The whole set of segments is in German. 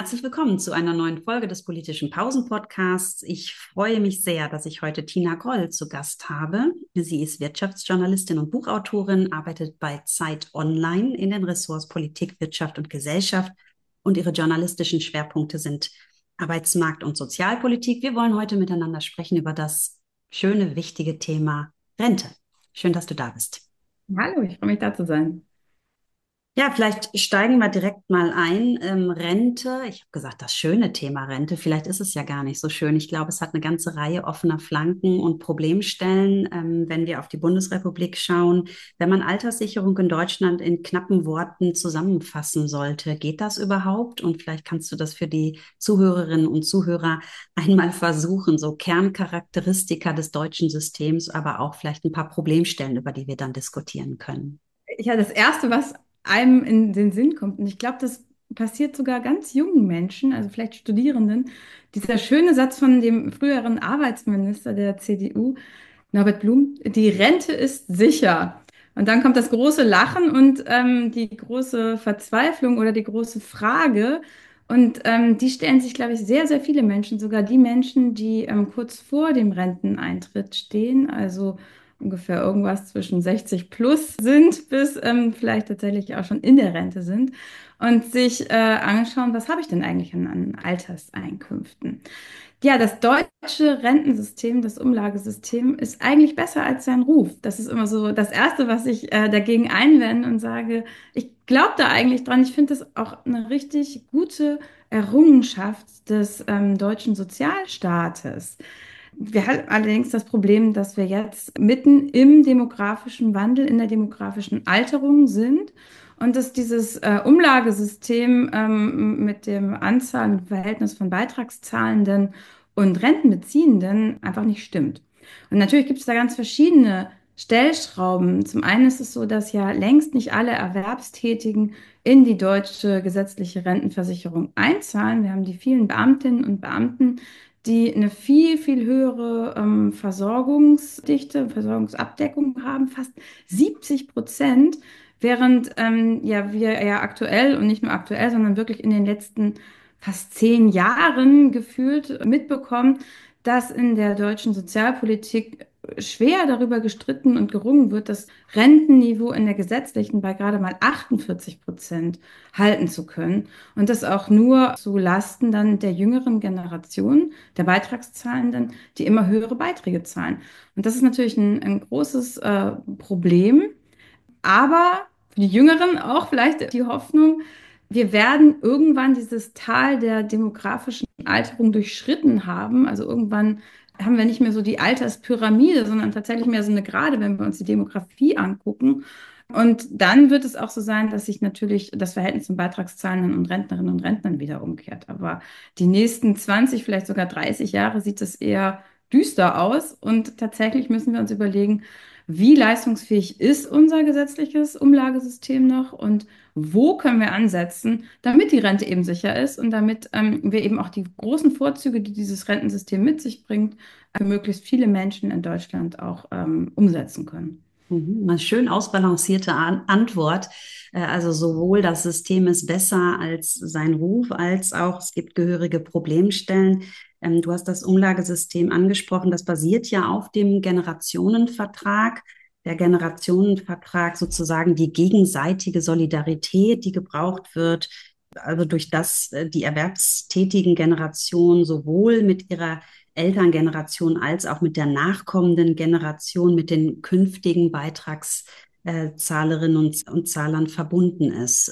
herzlich willkommen zu einer neuen Folge des Politischen Pausen-Podcasts. Ich freue mich sehr, dass ich heute Tina Groll zu Gast habe. Sie ist Wirtschaftsjournalistin und Buchautorin, arbeitet bei Zeit Online in den Ressorts Politik, Wirtschaft und Gesellschaft und ihre journalistischen Schwerpunkte sind Arbeitsmarkt und Sozialpolitik. Wir wollen heute miteinander sprechen über das schöne, wichtige Thema Rente. Schön, dass du da bist. Hallo, ich freue mich da zu sein. Ja, vielleicht steigen wir direkt mal ein. Rente, ich habe gesagt, das schöne Thema Rente, vielleicht ist es ja gar nicht so schön. Ich glaube, es hat eine ganze Reihe offener Flanken und Problemstellen, wenn wir auf die Bundesrepublik schauen. Wenn man Alterssicherung in Deutschland in knappen Worten zusammenfassen sollte, geht das überhaupt? Und vielleicht kannst du das für die Zuhörerinnen und Zuhörer einmal versuchen, so Kerncharakteristika des deutschen Systems, aber auch vielleicht ein paar Problemstellen, über die wir dann diskutieren können. Ja, das Erste, was einem in den Sinn kommt, und ich glaube, das passiert sogar ganz jungen Menschen, also vielleicht Studierenden, dieser schöne Satz von dem früheren Arbeitsminister der CDU, Norbert Blum, die Rente ist sicher. Und dann kommt das große Lachen und die große Verzweiflung oder die große Frage. Und die stellen sich, glaube ich, sehr, sehr viele Menschen, sogar die Menschen, die kurz vor dem Renteneintritt stehen, also ungefähr irgendwas zwischen 60 plus sind, bis vielleicht tatsächlich auch schon in der Rente sind und sich anschauen, was habe ich denn eigentlich an Alterseinkünften? Ja, das deutsche Rentensystem, das Umlagesystem, ist eigentlich besser als sein Ruf. Das ist immer so das Erste, was ich dagegen einwende und sage, ich glaube da eigentlich dran. Ich finde das auch eine richtig gute Errungenschaft des deutschen Sozialstaates. Wir haben allerdings das Problem, dass wir jetzt mitten im demografischen Wandel, in der demografischen Alterung sind und dass dieses Umlagesystem mit dem Anzahl und Verhältnis von Beitragszahlenden und Rentenbeziehenden einfach nicht stimmt. Und natürlich gibt es da ganz verschiedene Stellschrauben. Zum einen ist es so, dass ja längst nicht alle Erwerbstätigen in die deutsche gesetzliche Rentenversicherung einzahlen. Wir haben die vielen Beamtinnen und Beamten, die eine viel, viel höhere Versorgungsdichte, Versorgungsabdeckung haben, fast 70%, während ja wir ja aktuell und nicht nur aktuell, sondern wirklich in den letzten fast 10 Jahren gefühlt mitbekommen, dass in der deutschen Sozialpolitik schwer darüber gestritten und gerungen wird, das Rentenniveau in der gesetzlichen bei gerade mal 48% halten zu können. Und das auch nur zu Lasten dann der jüngeren Generation, der Beitragszahlenden, die immer höhere Beiträge zahlen. Und das ist natürlich ein großes Problem. Aber für die Jüngeren auch vielleicht die Hoffnung, wir werden irgendwann dieses Tal der demografischen Alterung durchschritten haben. Also irgendwann haben wir nicht mehr so die Alterspyramide, sondern tatsächlich mehr so eine Gerade, wenn wir uns die Demografie angucken. Und dann wird es auch so sein, dass sich natürlich das Verhältnis von Beitragszahlenden und Rentnerinnen und Rentnern wieder umkehrt. Aber die nächsten 20, vielleicht sogar 30 Jahre sieht es eher düster aus. Und tatsächlich müssen wir uns überlegen, wie leistungsfähig ist unser gesetzliches Umlagesystem noch und wo können wir ansetzen, damit die Rente eben sicher ist und damit wir eben auch die großen Vorzüge, die dieses Rentensystem mit sich bringt, für möglichst viele Menschen in Deutschland auch umsetzen können. Eine schön ausbalancierte Antwort. Also sowohl das System ist besser als sein Ruf, als auch es gibt gehörige Problemstellen. Du hast das Umlagesystem angesprochen. Das basiert ja auf dem Generationenvertrag. Der Generationenvertrag sozusagen die gegenseitige Solidarität, die gebraucht wird, also durch das die erwerbstätigen Generationen sowohl mit ihrer Elterngeneration als auch mit der nachkommenden Generation, mit den künftigen Beitragszahlerinnen und Zahlern verbunden ist.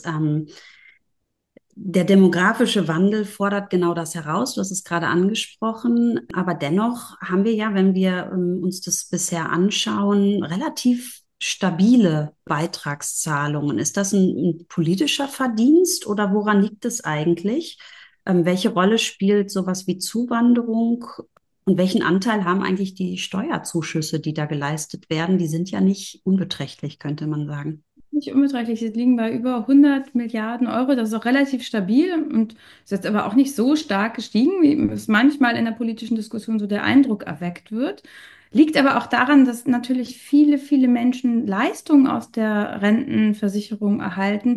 Der demografische Wandel fordert genau das heraus. Du hast es gerade angesprochen. Aber dennoch haben wir ja, wenn wir uns das bisher anschauen, relativ stabile Beitragszahlungen. Ist das ein politischer Verdienst oder woran liegt es eigentlich? Welche Rolle spielt sowas wie Zuwanderung und welchen Anteil haben eigentlich die Steuerzuschüsse, die da geleistet werden? Die sind ja nicht unbeträchtlich, könnte man sagen. Nicht unbeträchtlich, sie liegen bei über 100 Milliarden Euro. Das ist auch relativ stabil und ist jetzt aber auch nicht so stark gestiegen, wie es manchmal in der politischen Diskussion so der Eindruck erweckt wird. Liegt aber auch daran, dass natürlich viele, viele Menschen Leistungen aus der Rentenversicherung erhalten,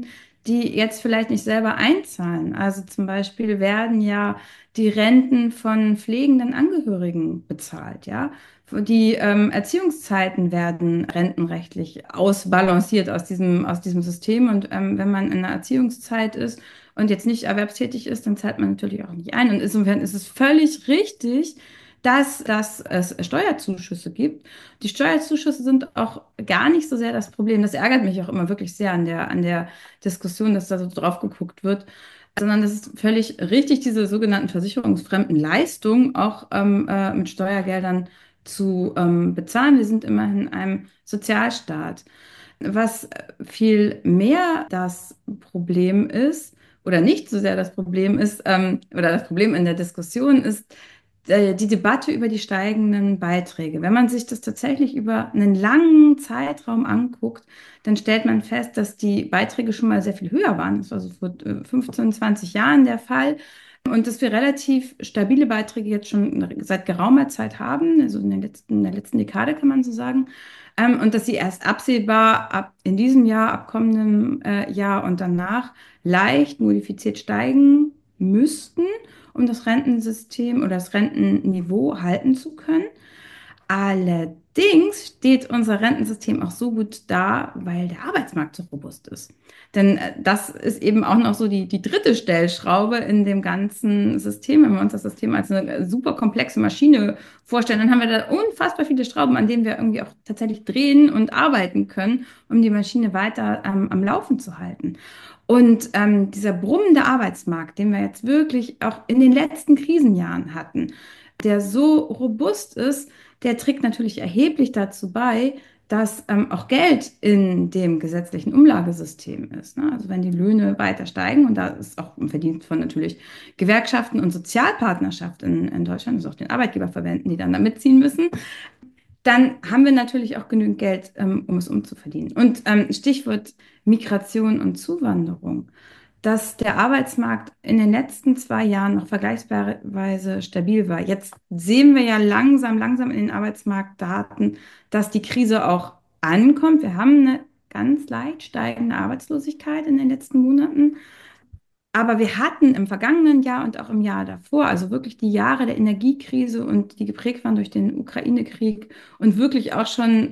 die jetzt vielleicht nicht selber einzahlen. Also zum Beispiel werden ja die Renten von pflegenden Angehörigen bezahlt, ja. Die Erziehungszeiten werden rentenrechtlich ausbalanciert aus diesem System. Und wenn man in einer Erziehungszeit ist und jetzt nicht erwerbstätig ist, dann zahlt man natürlich auch nicht ein. Und insofern ist es völlig richtig, dass es Steuerzuschüsse gibt. Die Steuerzuschüsse sind auch gar nicht so sehr das Problem. Das ärgert mich auch immer wirklich sehr an der Diskussion, dass da so drauf geguckt wird, sondern das ist völlig richtig, diese sogenannten versicherungsfremden Leistungen auch mit Steuergeldern zu bezahlen. Wir sind immerhin in einem Sozialstaat. Was viel mehr das Problem ist, oder nicht so sehr das Problem ist, oder das Problem in der Diskussion ist, die Debatte über die steigenden Beiträge. Wenn man sich das tatsächlich über einen langen Zeitraum anguckt, dann stellt man fest, dass die Beiträge schon mal sehr viel höher waren. Das war so vor 15, 20 Jahren der Fall. Und dass wir relativ stabile Beiträge jetzt schon seit geraumer Zeit haben, also in der letzten Dekade kann man so sagen. Und dass sie erst absehbar ab in diesem Jahr, ab kommendem Jahr und danach leicht modifiziert steigen müssten, um das Rentensystem oder das Rentenniveau halten zu können. Allerdings steht unser Rentensystem auch so gut da, weil der Arbeitsmarkt so robust ist. Denn das ist eben auch noch so die dritte Stellschraube in dem ganzen System. Wenn wir uns das System als eine super komplexe Maschine vorstellen, dann haben wir da unfassbar viele Schrauben, an denen wir irgendwie auch tatsächlich drehen und arbeiten können, um die Maschine weiter am Laufen zu halten. Und dieser brummende Arbeitsmarkt, den wir jetzt wirklich auch in den letzten Krisenjahren hatten, der so robust ist, der trägt natürlich erheblich dazu bei, dass auch Geld in dem gesetzlichen Umlagesystem ist. Ne? Also wenn die Löhne weiter steigen, und da ist auch ein Verdienst von natürlich Gewerkschaften und Sozialpartnerschaft in Deutschland, also auch den Arbeitgeberverbänden, die dann da mitziehen müssen, dann haben wir natürlich auch genügend Geld, um es umzuverdienen. Und Stichwort Migration und Zuwanderung, dass der Arbeitsmarkt in den letzten 2 Jahren noch vergleichsweise stabil war. Jetzt sehen wir ja langsam in den Arbeitsmarktdaten, dass die Krise auch ankommt. Wir haben eine ganz leicht steigende Arbeitslosigkeit in den letzten Monaten. Aber wir hatten im vergangenen Jahr und auch im Jahr davor, also wirklich die Jahre der Energiekrise und die geprägt waren durch den Ukraine-Krieg und wirklich auch schon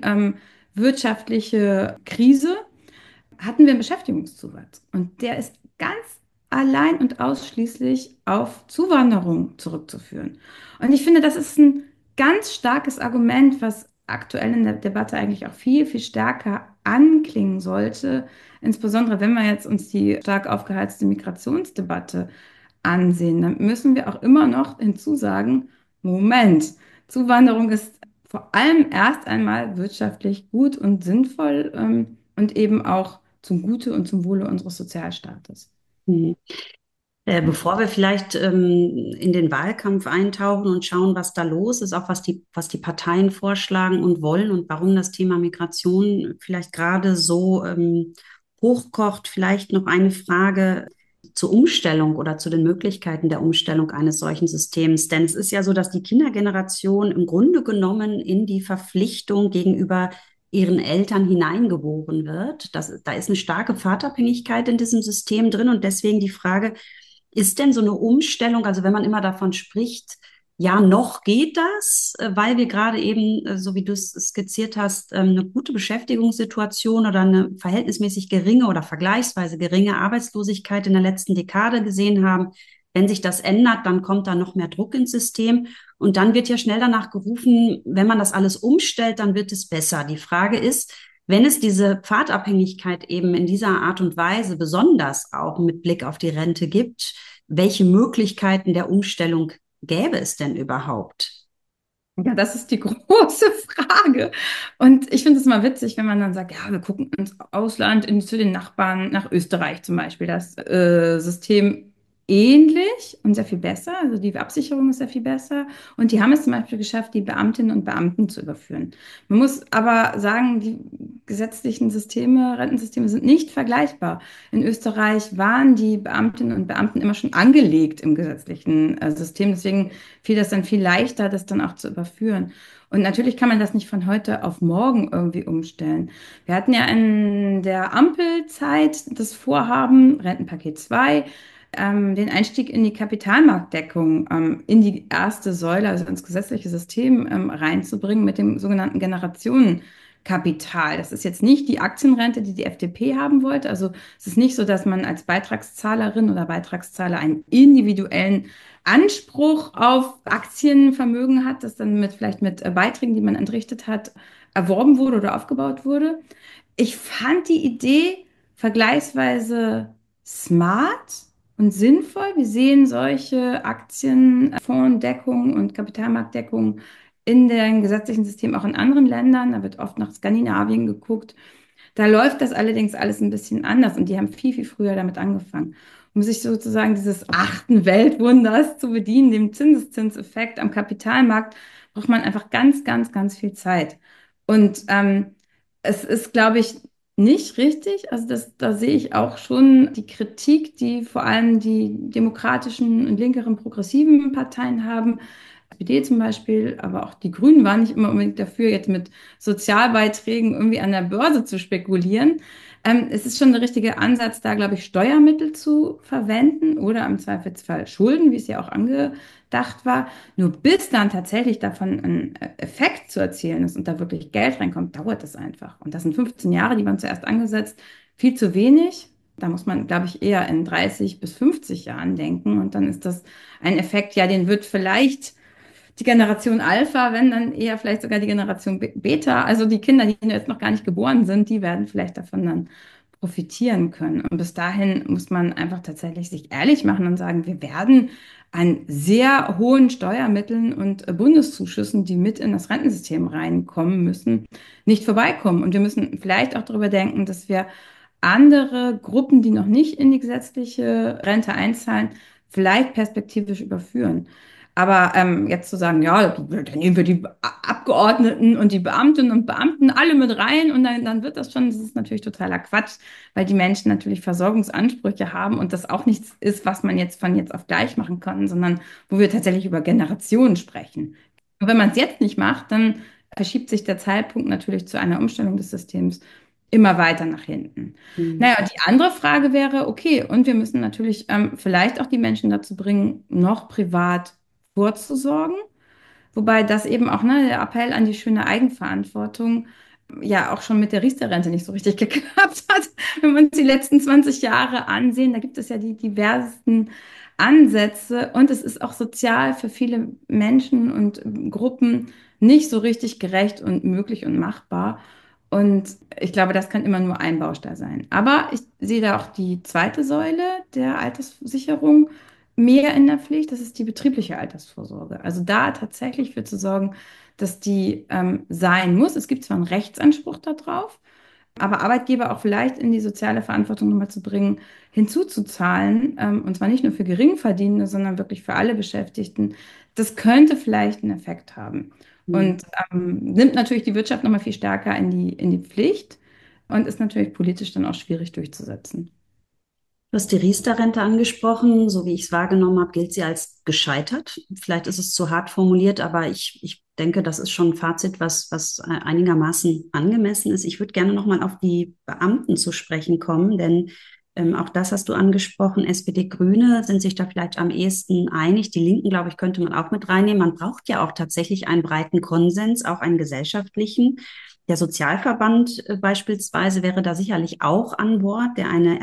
wirtschaftliche Krise, hatten wir einen Beschäftigungszuwachs. Und der ist ganz allein und ausschließlich auf Zuwanderung zurückzuführen. Und ich finde, das ist ein ganz starkes Argument, was aktuell in der Debatte eigentlich auch viel stärker anklingen sollte. Insbesondere wenn wir jetzt uns die stark aufgeheizte Migrationsdebatte ansehen, dann müssen wir auch immer noch hinzusagen, Moment, Zuwanderung ist vor allem erst einmal wirtschaftlich gut und sinnvoll, und eben auch zum Gute und zum Wohle unseres Sozialstaates. Mhm. Bevor wir vielleicht in den Wahlkampf eintauchen und schauen, was da los ist, auch was die Parteien vorschlagen und wollen und warum das Thema Migration vielleicht gerade so hochkocht, vielleicht noch eine Frage zur Umstellung oder zu den Möglichkeiten der Umstellung eines solchen Systems. Denn es ist ja so, dass die Kindergeneration im Grunde genommen in die Verpflichtung gegenüber ihren Eltern hineingeboren wird. Da ist eine starke Vaterabhängigkeit in diesem System drin und deswegen die Frage, ist denn so eine Umstellung, also wenn man immer davon spricht, ja, noch geht das, weil wir gerade eben, so wie du es skizziert hast, eine gute Beschäftigungssituation oder eine verhältnismäßig geringe oder vergleichsweise geringe Arbeitslosigkeit in der letzten Dekade gesehen haben. Wenn sich das ändert, dann kommt da noch mehr Druck ins System. Und dann wird ja schnell danach gerufen, wenn man das alles umstellt, dann wird es besser. Die Frage ist, wenn es diese Pfadabhängigkeit eben in dieser Art und Weise besonders auch mit Blick auf die Rente gibt, welche Möglichkeiten der Umstellung gäbe es denn überhaupt? Ja, das ist die große Frage. Und ich finde es immer witzig, wenn man dann sagt, ja, wir gucken ins Ausland, zu den Nachbarn, nach Österreich zum Beispiel. Das System ähnlich und sehr viel besser. Also die Absicherung ist sehr viel besser. Und die haben es zum Beispiel geschafft, die Beamtinnen und Beamten zu überführen. Man muss aber sagen, die gesetzlichen Systeme, Rentensysteme sind nicht vergleichbar. In Österreich waren die Beamtinnen und Beamten immer schon angelegt im gesetzlichen System. Deswegen fiel das dann viel leichter, das dann auch zu überführen. Und natürlich kann man das nicht von heute auf morgen irgendwie umstellen. Wir hatten ja in der Ampelzeit das Vorhaben, Rentenpaket 2, den Einstieg in die Kapitalmarktdeckung, in die erste Säule, also ins gesetzliche System, reinzubringen mit dem sogenannten Generationenkapital. Das ist jetzt nicht die Aktienrente, die die FDP haben wollte. Also es ist nicht so, dass man als Beitragszahlerin oder Beitragszahler einen individuellen Anspruch auf Aktienvermögen hat, das dann vielleicht mit Beiträgen, die man entrichtet hat, erworben wurde oder aufgebaut wurde. Ich fand die Idee vergleichsweise smart und sinnvoll. Wir sehen solche Aktienfondsdeckung und Kapitalmarktdeckung in dem gesetzlichen System auch in anderen Ländern. Da wird oft nach Skandinavien geguckt. Da läuft das allerdings alles ein bisschen anders und die haben viel, viel früher damit angefangen. Um sich sozusagen dieses achten Weltwunders zu bedienen, dem Zinseszinseffekt am Kapitalmarkt, braucht man einfach ganz, ganz, ganz viel Zeit. Und es ist, glaube ich, nicht richtig. Also da sehe ich auch schon die Kritik, die vor allem die demokratischen und linkeren progressiven Parteien haben. SPD zum Beispiel, aber auch die Grünen waren nicht immer unbedingt dafür, jetzt mit Sozialbeiträgen irgendwie an der Börse zu spekulieren. Es ist schon der richtige Ansatz, da, glaube ich, Steuermittel zu verwenden oder im Zweifelsfall Schulden, wie es ja auch angedacht war. Nur bis dann tatsächlich davon ein Effekt zu erzielen ist und da wirklich Geld reinkommt, dauert es einfach. Und das sind 15 Jahre, die waren zuerst angesetzt, viel zu wenig. Da muss man, glaube ich, eher in 30 bis 50 Jahren denken. Und dann ist das ein Effekt, ja, den wird vielleicht die Generation Alpha, wenn dann eher vielleicht sogar die Generation Beta, also die Kinder, die jetzt noch gar nicht geboren sind, die werden vielleicht davon dann profitieren können. Und bis dahin muss man einfach tatsächlich sich ehrlich machen und sagen, wir werden an sehr hohen Steuermitteln und Bundeszuschüssen, die mit in das Rentensystem reinkommen müssen, nicht vorbeikommen. Und wir müssen vielleicht auch darüber denken, dass wir andere Gruppen, die noch nicht in die gesetzliche Rente einzahlen, vielleicht perspektivisch überführen. Aber jetzt zu sagen, ja, dann nehmen wir die Abgeordneten und die Beamtinnen und Beamten alle mit rein und dann wird das schon, das ist natürlich totaler Quatsch, weil die Menschen natürlich Versorgungsansprüche haben und das auch nichts ist, was man jetzt von jetzt auf gleich machen kann, sondern wo wir tatsächlich über Generationen sprechen. Und wenn man es jetzt nicht macht, dann verschiebt sich der Zeitpunkt natürlich zu einer Umstellung des Systems immer weiter nach hinten. Mhm. Naja, die andere Frage wäre, okay, und wir müssen natürlich vielleicht auch die Menschen dazu bringen, noch privat vorzusorgen. Wobei das eben auch, ne, der Appell an die schöne Eigenverantwortung ja auch schon mit der Riester-Rente nicht so richtig geklappt hat. Wenn wir uns die letzten 20 Jahre ansehen, da gibt es ja die diversesten Ansätze und es ist auch sozial für viele Menschen und Gruppen nicht so richtig gerecht und möglich und machbar. Und ich glaube, das kann immer nur ein Baustein sein. Aber ich sehe da auch die zweite Säule der Alterssicherung mehr in der Pflicht. Das ist die betriebliche Altersvorsorge. Also da tatsächlich für zu sorgen, dass die sein muss. Es gibt zwar einen Rechtsanspruch darauf, aber Arbeitgeber auch vielleicht in die soziale Verantwortung nochmal zu bringen, hinzuzuzahlen, und zwar nicht nur für Geringverdienende, sondern wirklich für alle Beschäftigten, das könnte vielleicht einen Effekt haben. Mhm. Und nimmt natürlich die Wirtschaft nochmal viel stärker in die Pflicht und ist natürlich politisch dann auch schwierig durchzusetzen. Du hast die Riester-Rente angesprochen. So wie ich es wahrgenommen habe, gilt sie als gescheitert. Vielleicht ist es zu hart formuliert, aber ich denke, das ist schon ein Fazit, was einigermaßen angemessen ist. Ich würde gerne nochmal auf die Beamten zu sprechen kommen, denn auch das hast du angesprochen. SPD, Grüne sind sich da vielleicht am ehesten einig. Die Linken, glaube ich, könnte man auch mit reinnehmen. Man braucht ja auch tatsächlich einen breiten Konsens, auch einen gesellschaftlichen. Der Sozialverband beispielsweise wäre da sicherlich auch an Bord, der eine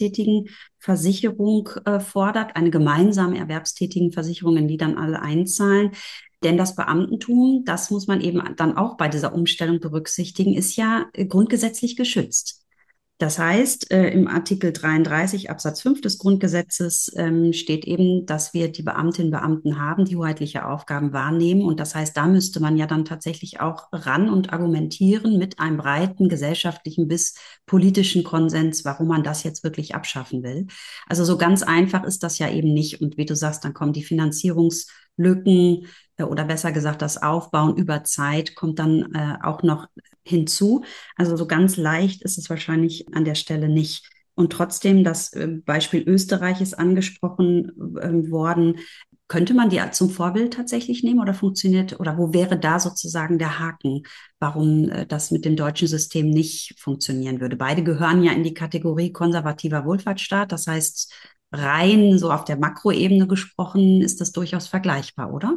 Erwerbstätigenversicherung fordert, eine gemeinsame Erwerbstätigenversicherung, in die dann alle einzahlen. Denn das Beamtentum, das muss man eben dann auch bei dieser Umstellung berücksichtigen, ist ja grundgesetzlich geschützt. Das heißt, im Artikel 33 Absatz 5 des Grundgesetzes steht eben, dass wir die Beamtinnen und Beamten haben, die hoheitliche Aufgaben wahrnehmen. Und das heißt, da müsste man ja dann tatsächlich auch ran und argumentieren mit einem breiten gesellschaftlichen bis politischen Konsens, warum man das jetzt wirklich abschaffen will. Also so ganz einfach ist das ja eben nicht. Und wie du sagst, dann kommen die Finanzierungslücken oder besser gesagt das Aufbauen über Zeit kommt dann auch noch hinzu. Also so ganz leicht ist es wahrscheinlich an der Stelle nicht. Und trotzdem, das Beispiel Österreich ist angesprochen worden. Könnte man die zum Vorbild tatsächlich nehmen oder funktioniert, oder wo wäre da sozusagen der Haken, warum das mit dem deutschen System nicht funktionieren würde? Beide gehören ja in die Kategorie konservativer Wohlfahrtsstaat. Das heißt, rein so auf der Makroebene gesprochen, ist das durchaus vergleichbar, oder?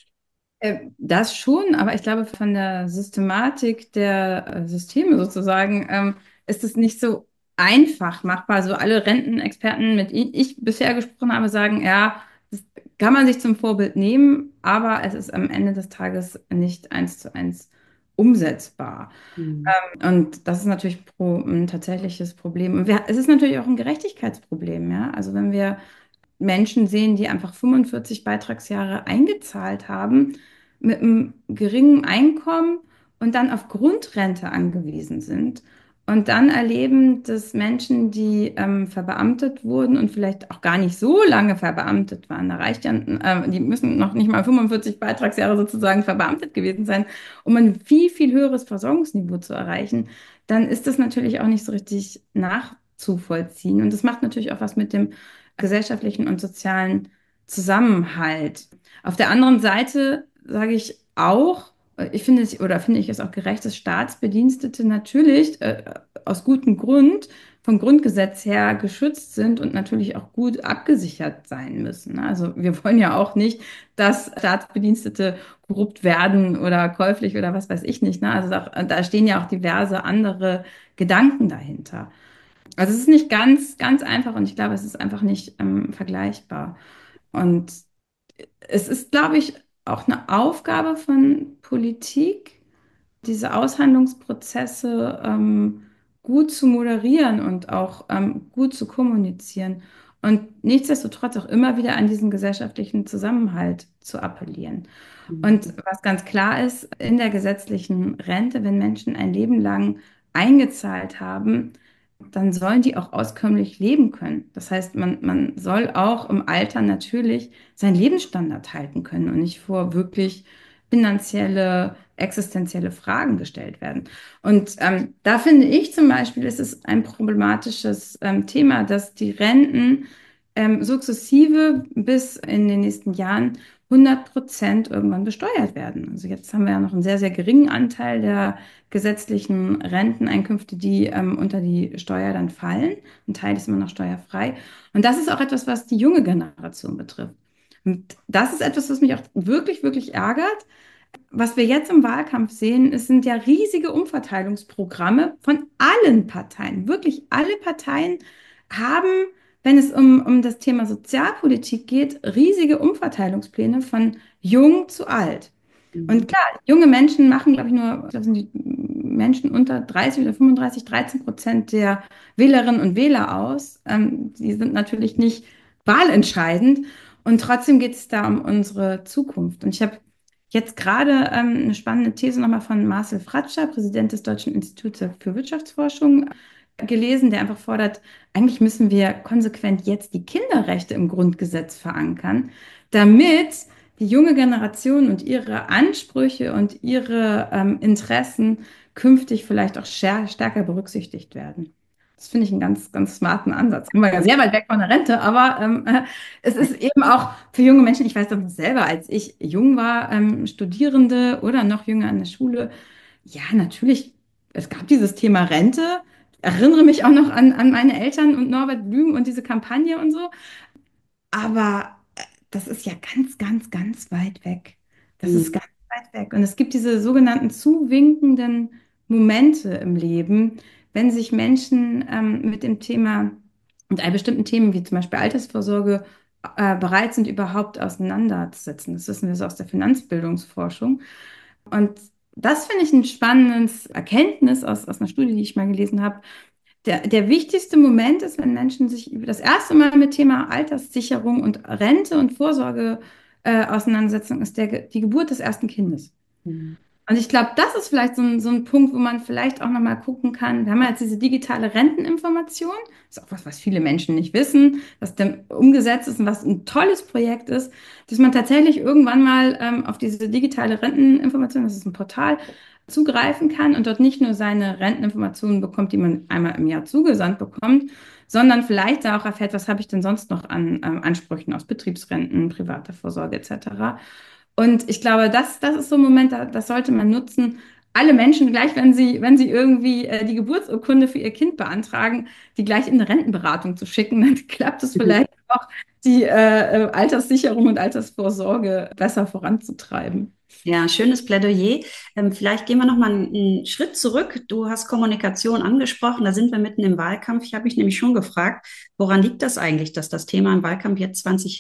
Das schon, aber ich glaube, von der Systematik der Systeme sozusagen ist es nicht so einfach machbar. Also alle Rentenexperten, mit denen ich bisher gesprochen habe, sagen, ja, das kann man sich zum Vorbild nehmen, aber es ist am Ende des Tages nicht eins zu eins umsetzbar. Hm. Und das ist natürlich ein tatsächliches Problem. Und es ist natürlich auch ein Gerechtigkeitsproblem, ja. Also wenn wir Menschen sehen, die einfach 45 Beitragsjahre eingezahlt haben, mit einem geringen Einkommen und dann auf Grundrente angewiesen sind. Und dann erleben, dass Menschen, die verbeamtet wurden und vielleicht auch gar nicht so lange verbeamtet waren, da reicht ja, die müssen noch nicht mal 45 Beitragsjahre sozusagen verbeamtet gewesen sein, um ein viel, viel höheres Versorgungsniveau zu erreichen, dann ist das natürlich auch nicht so richtig nachzuvollziehen. Und das macht natürlich auch was mit dem gesellschaftlichen und sozialen Zusammenhalt. Auf der anderen Seite sage ich auch, ich finde es oder finde ich es auch gerecht, dass Staatsbedienstete natürlich aus gutem Grund vom Grundgesetz her geschützt sind und natürlich auch gut abgesichert sein müssen. Also wir wollen ja auch nicht, dass Staatsbedienstete korrupt werden oder käuflich oder was weiß ich nicht. Ne? Also da stehen ja auch diverse andere Gedanken dahinter. Also es ist nicht ganz, ganz einfach und ich glaube, es ist einfach nicht vergleichbar. Und es ist, glaube ich, auch eine Aufgabe von Politik, diese Aushandlungsprozesse gut zu moderieren und auch gut zu kommunizieren und nichtsdestotrotz auch immer wieder an diesen gesellschaftlichen Zusammenhalt zu appellieren. Und was ganz klar ist, in der gesetzlichen Rente, wenn Menschen ein Leben lang eingezahlt haben, dann sollen die auch auskömmlich leben können. Das heißt, man soll auch im Alter natürlich seinen Lebensstandard halten können und nicht vor wirklich finanzielle, existenzielle Fragen gestellt werden. Und da finde ich zum Beispiel, ist es ein problematisches Thema, dass die Renten sukzessive bis in den nächsten Jahren 100% irgendwann besteuert werden. Also jetzt haben wir ja noch einen sehr, sehr geringen Anteil der gesetzlichen Renteneinkünfte, die unter die Steuer dann fallen. Ein Teil ist immer noch steuerfrei. Und das ist auch etwas, was die junge Generation betrifft. Und das ist etwas, was mich auch wirklich, wirklich ärgert. Was wir jetzt im Wahlkampf sehen, es sind ja riesige Umverteilungsprogramme von allen Parteien. Wirklich alle Parteien haben, wenn es um das Thema Sozialpolitik geht, riesige Umverteilungspläne von jung zu alt. Und Mhm. klar, junge Menschen machen, glaube ich, nur, das sind die Menschen unter 30 oder 35, 13% der Wählerinnen und Wähler aus. Die sind natürlich nicht wahlentscheidend. Und trotzdem geht es da um unsere Zukunft. Und ich habe jetzt gerade eine spannende These nochmal von Marcel Fratscher, Präsident des Deutschen Instituts für Wirtschaftsforschung, gelesen, der einfach fordert, eigentlich müssen wir konsequent jetzt die Kinderrechte im Grundgesetz verankern, damit die junge Generation und ihre Ansprüche und ihre Interessen künftig vielleicht auch stärker berücksichtigt werden. Das finde ich einen ganz, ganz smarten Ansatz. Sind wir ja sehr weit weg von der Rente, aber es ist eben auch für junge Menschen, ich weiß das noch selber, als ich jung war, Studierende oder noch jünger an der Schule, ja, natürlich, es gab dieses Thema Rente. Ich erinnere mich auch noch an meine Eltern und Norbert Blüm und diese Kampagne und so. Aber das ist ja ganz, ganz, ganz weit weg. Das ist Mhm. ganz weit weg. Und es gibt diese sogenannten zuwinkenden Momente im Leben, wenn sich Menschen mit dem Thema und einem bestimmten Themen wie zum Beispiel Altersvorsorge bereit sind, überhaupt auseinanderzusetzen. Das wissen wir so aus der Finanzbildungsforschung. Und das finde ich ein spannendes Erkenntnis aus einer Studie, die ich mal gelesen habe, der wichtigste Moment ist, wenn Menschen sich das erste Mal mit Thema Alterssicherung und Rente und Vorsorge auseinandersetzen, ist die Geburt des ersten Kindes. Mhm. Und ich glaube, das ist vielleicht so ein Punkt, wo man vielleicht auch nochmal gucken kann. Wir haben ja jetzt diese digitale Renteninformation. Das ist auch was viele Menschen nicht wissen, was dann umgesetzt ist und was ein tolles Projekt ist, dass man tatsächlich irgendwann mal auf diese digitale Renteninformation, das ist ein Portal, zugreifen kann und dort nicht nur seine Renteninformationen bekommt, die man einmal im Jahr zugesandt bekommt, sondern vielleicht da auch erfährt, was habe ich denn sonst noch an Ansprüchen aus Betriebsrenten, privater Vorsorge etc. Und ich glaube, das ist so ein Moment, das sollte man nutzen. Alle Menschen, gleich wenn sie irgendwie die Geburtsurkunde für ihr Kind beantragen, die gleich in eine Rentenberatung zu schicken, dann klappt es vielleicht auch, die Alterssicherung und Altersvorsorge besser voranzutreiben. Ja, schönes Plädoyer. Vielleicht gehen wir noch mal einen Schritt zurück. Du hast Kommunikation angesprochen. Da sind wir mitten im Wahlkampf. Ich habe mich nämlich schon gefragt, woran liegt das eigentlich, dass das Thema im Wahlkampf jetzt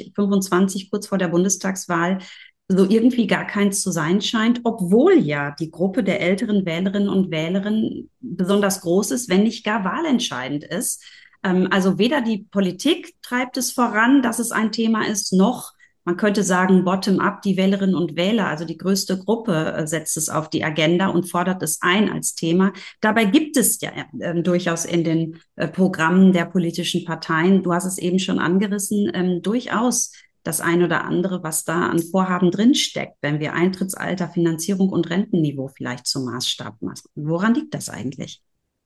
2025, kurz vor der Bundestagswahl, so irgendwie gar keins zu sein scheint, obwohl ja die Gruppe der älteren Wählerinnen und Wähler besonders groß ist, wenn nicht gar wahlentscheidend ist. Also weder die Politik treibt es voran, dass es ein Thema ist, noch man könnte sagen, bottom-up, die Wählerinnen und Wähler, also die größte Gruppe, setzt es auf die Agenda und fordert es ein als Thema. Dabei gibt es ja durchaus in den Programmen der politischen Parteien, du hast es eben schon angerissen, durchaus das ein oder andere, was da an Vorhaben drinsteckt, wenn wir Eintrittsalter, Finanzierung und Rentenniveau vielleicht zum Maßstab machen. Woran liegt das eigentlich?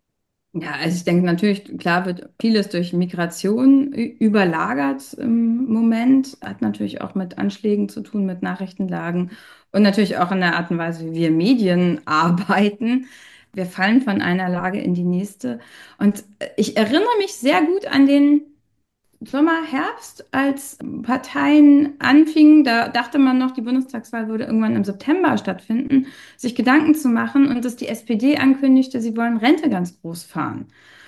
Ja, also ich denke natürlich, klar wird vieles durch Migration überlagert im Moment, hat natürlich auch mit Anschlägen zu tun, mit Nachrichtenlagen und natürlich auch in der Art und Weise, wie wir Medien arbeiten. Wir fallen von einer Lage in die nächste. Und ich erinnere mich sehr gut an den Sommer, Herbst, als Parteien anfingen, da dachte man noch, die Bundestagswahl würde irgendwann im September stattfinden, sich Gedanken zu machen und dass die SPD ankündigte, sie wollen Rente ganz groß fahren.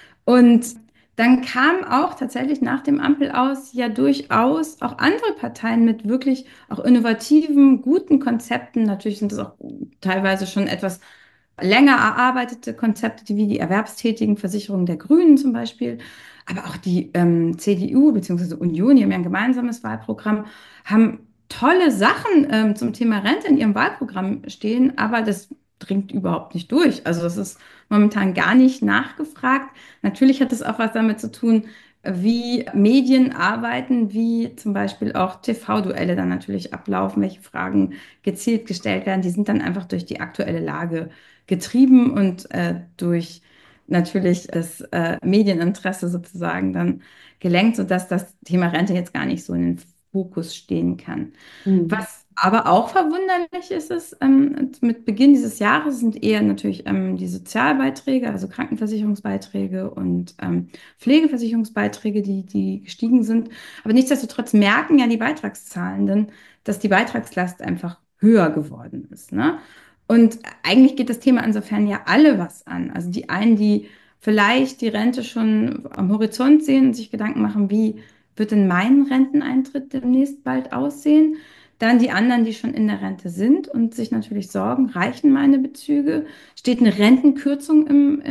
Und dann kamen auch tatsächlich nach dem Ampel aus ja durchaus auch andere Parteien mit wirklich auch innovativen, guten Konzepten. Natürlich sind das auch teilweise schon etwas länger erarbeitete Konzepte, wie die erwerbstätigen Versicherung der Grünen zum Beispiel, aber auch die CDU bzw. Union, die haben ja ein gemeinsames Wahlprogramm, haben tolle Sachen zum Thema Rente in ihrem Wahlprogramm stehen, aber das dringt überhaupt nicht durch. Also das ist momentan gar nicht nachgefragt. Natürlich hat es auch was damit zu tun, wie Medien arbeiten, wie zum Beispiel auch TV-Duelle dann natürlich ablaufen, welche Fragen gezielt gestellt werden. Die sind dann einfach durch die aktuelle Lage getrieben und durch natürlich das Medieninteresse sozusagen dann gelenkt, sodass das Thema Rente jetzt gar nicht so in den Fokus stehen kann. Mhm. Was aber auch verwunderlich ist, ist, mit Beginn dieses Jahres sind eher natürlich die Sozialbeiträge, also Krankenversicherungsbeiträge und Pflegeversicherungsbeiträge, die gestiegen sind. Aber nichtsdestotrotz merken ja die Beitragszahlenden, dass die Beitragslast einfach höher geworden ist, ne? Und eigentlich geht das Thema insofern ja alle was an. Also die einen, die vielleicht die Rente schon am Horizont sehen und sich Gedanken machen, wie wird denn mein Renteneintritt demnächst bald aussehen? Dann die anderen, die schon in der Rente sind und sich natürlich sorgen, reichen meine Bezüge? Steht eine Rentenkürzung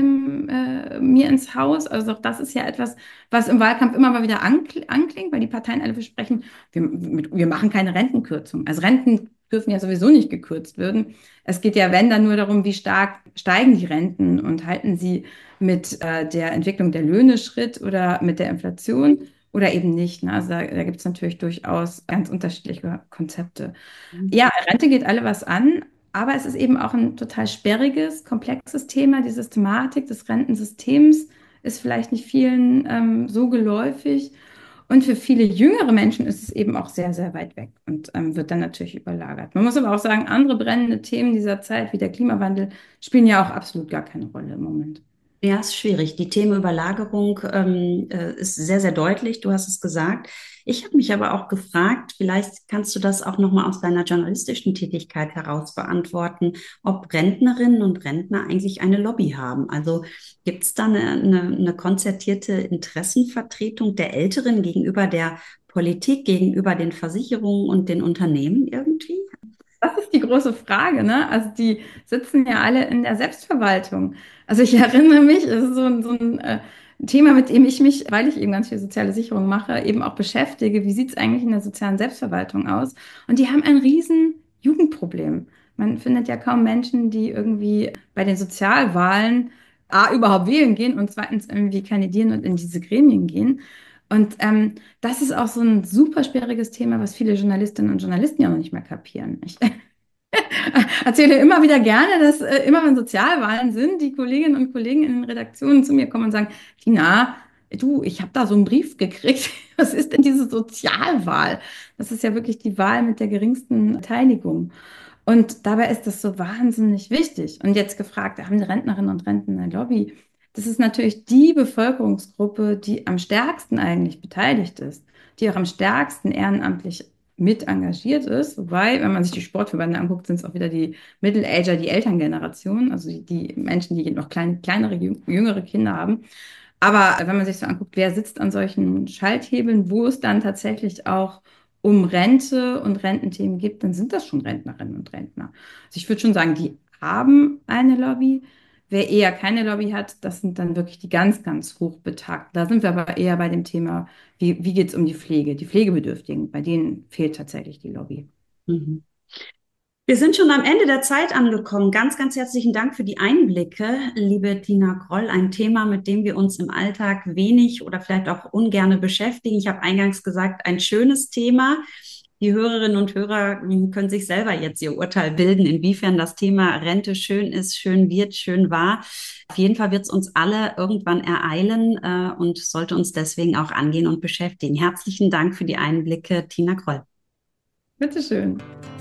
mir ins Haus? Also auch das ist ja etwas, was im Wahlkampf immer mal wieder anklingt, weil die Parteien alle versprechen, wir machen keine Rentenkürzung. Also Renten dürfen ja sowieso nicht gekürzt werden. Es geht ja, wenn, dann nur darum, wie stark steigen die Renten und halten sie mit der Entwicklung der Löhne Schritt oder mit der Inflation oder eben nicht. Ne? Also da gibt es natürlich durchaus ganz unterschiedliche Konzepte. Ja, Rente geht alle was an, aber es ist eben auch ein total sperriges, komplexes Thema. Die Systematik des Rentensystems ist vielleicht nicht vielen so geläufig. Und für viele jüngere Menschen ist es eben auch sehr, sehr weit weg und wird dann natürlich überlagert. Man muss aber auch sagen, andere brennende Themen dieser Zeit, wie der Klimawandel, spielen ja auch absolut gar keine Rolle im Moment. Ja, ist schwierig. Die Themenüberlagerung ist sehr, sehr deutlich. Du hast es gesagt. Ich habe mich aber auch gefragt, vielleicht kannst du das auch nochmal aus deiner journalistischen Tätigkeit heraus beantworten, ob Rentnerinnen und Rentner eigentlich eine Lobby haben. Also gibt es da eine konzertierte Interessenvertretung der Älteren gegenüber der Politik, gegenüber den Versicherungen und den Unternehmen irgendwie? Das ist die große Frage, ne? Also die sitzen ja alle in der Selbstverwaltung. Also ich erinnere mich, es ist so ein ein Thema, mit dem ich mich, weil ich eben ganz viel soziale Sicherung mache, eben auch beschäftige. Wie sieht es eigentlich in der sozialen Selbstverwaltung aus? Und die haben ein riesen Jugendproblem. Man findet ja kaum Menschen, die irgendwie bei den Sozialwahlen A, überhaupt wählen gehen und zweitens irgendwie kandidieren und in diese Gremien gehen. Und das ist auch so ein super schwieriges Thema, was viele Journalistinnen und Journalisten ja noch nicht mehr kapieren. Ich erzähle immer wieder gerne, dass immer wenn Sozialwahlen sind, die Kolleginnen und Kollegen in den Redaktionen zu mir kommen und sagen, Tina, du, ich habe da so einen Brief gekriegt. Was ist denn diese Sozialwahl? Das ist ja wirklich die Wahl mit der geringsten Beteiligung. Und dabei ist das so wahnsinnig wichtig. Und jetzt gefragt, haben die Rentnerinnen und Rentner eine Lobby? Das ist natürlich die Bevölkerungsgruppe, die am stärksten eigentlich beteiligt ist, die auch am stärksten ehrenamtlich mit engagiert ist. Wobei, wenn man sich die Sportverbände anguckt, sind es auch wieder die Middle-Ager, die Elterngeneration, also die Menschen, die noch kleinere, jüngere Kinder haben. Aber wenn man sich so anguckt, wer sitzt an solchen Schalthebeln, wo es dann tatsächlich auch um Rente und Rententhemen geht, dann sind das schon Rentnerinnen und Rentner. Also ich würde schon sagen, die haben eine Lobby. Wer eher keine Lobby hat, das sind dann wirklich die ganz, ganz hochbetagten. Da sind wir aber eher bei dem Thema, wie geht es um die Pflege, die Pflegebedürftigen, bei denen fehlt tatsächlich die Lobby. Mhm. Wir sind schon am Ende der Zeit angekommen. Ganz, ganz herzlichen Dank für die Einblicke, liebe Tina Groll. Ein Thema, mit dem wir uns im Alltag wenig oder vielleicht auch ungerne beschäftigen. Ich habe eingangs gesagt, ein schönes Thema. Die Hörerinnen und Hörer können sich selber jetzt ihr Urteil bilden, inwiefern das Thema Rente schön ist, schön wird, schön war. Auf jeden Fall wird es uns alle irgendwann ereilen, und sollte uns deswegen auch angehen und beschäftigen. Herzlichen Dank für die Einblicke, Tina Groll. Bitteschön.